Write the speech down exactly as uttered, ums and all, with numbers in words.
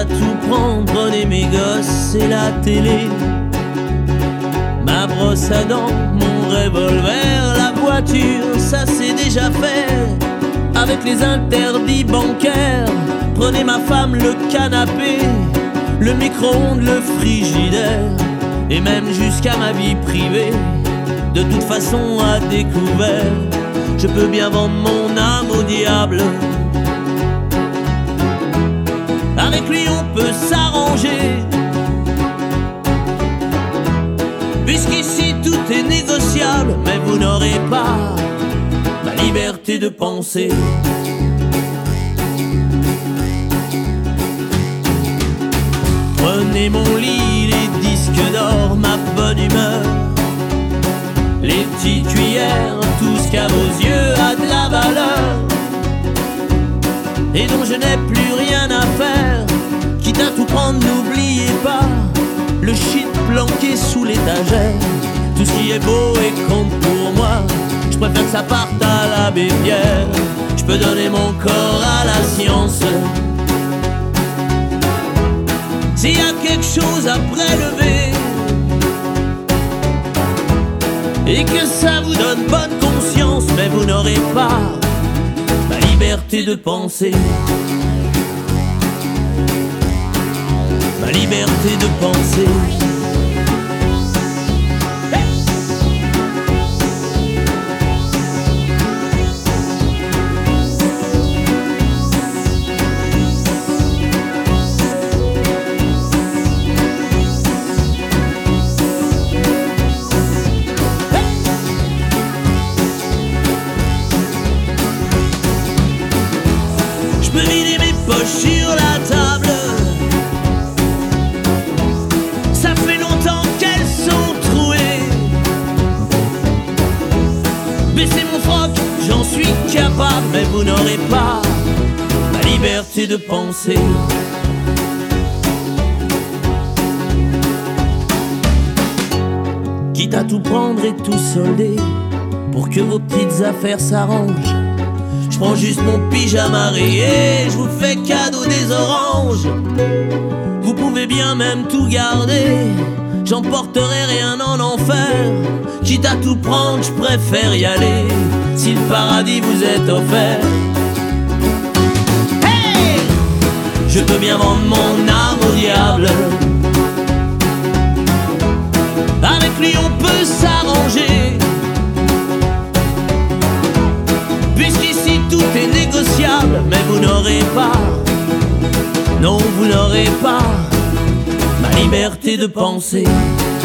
tout prendre, prenez mes gosses et la télé, ma brosse à dents, mon revolver, la voiture, ça c'est déjà fait. Avec les interdits bancaires, prenez ma femme, le canapé, le micro-ondes, le frigidaire, et même jusqu'à ma vie privée. De toute façon à découvert, je peux bien vendre mon âme au diable. Avec lui on peut s'arranger, puisqu'ici tout est négociable. Mais vous n'aurez pas ma liberté de penser. Prenez mon lit, les disques d'or, ma bonne humeur, les petites cuillères, tout ce qu'à vos yeux a de la valeur et dont je n'ai plus rien à faire. Quitte à tout prendre, n'oubliez pas le shit planqué sous l'étagère. Tout ce qui est beau et compte pour moi, je préfère que ça parte à l'abbé Pierre. Je peux donner mon corps à la science. S'il y a quelque chose à prélever et que ça vous donne bonne conscience, mais vous n'aurez pas ma liberté de penser. Ma liberté de penser. Je peux vider mes poches sur la table, ça fait longtemps qu'elles sont trouées. Baisser mon froc, j'en suis capable, mais vous n'aurez pas ma liberté de penser. Quitte à tout prendre et tout solder pour que vos petites affaires s'arrangent, je prends juste mon pyjama rayé, je vous fais cadeau des oranges. Vous pouvez bien même tout garder, j'emporterai rien en enfer. Quitte à tout prendre, je préfère y aller, si le paradis vous est offert. Hey! Je peux bien vendre mon âme au diable. Avec lui on peut s'arranger, puisqu'ici tout est négociable. Mais vous n'aurez pas, non vous n'aurez pas ma liberté de penser.